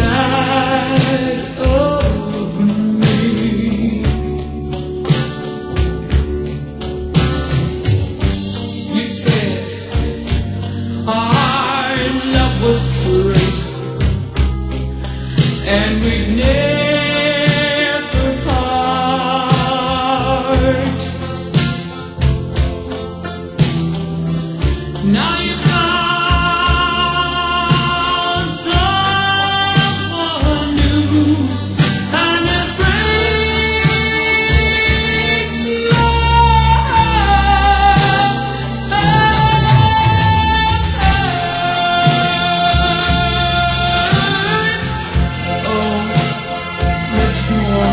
inside of me. You said our love was true and we'd never part. Now you found someone new, and it breaks my heart. Oh, much more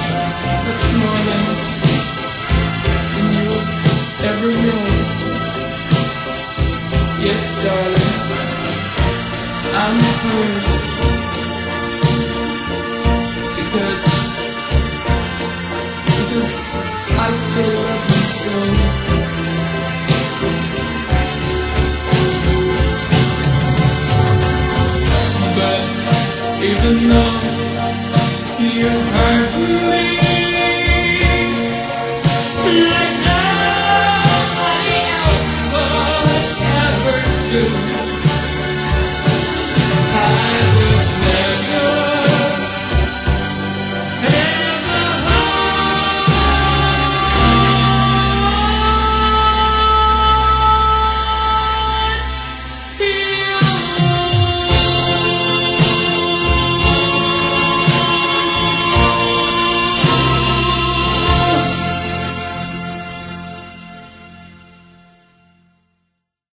than you'll ever know. Yes, darling, I'm hurt because I still love you so. But even though you hurt me,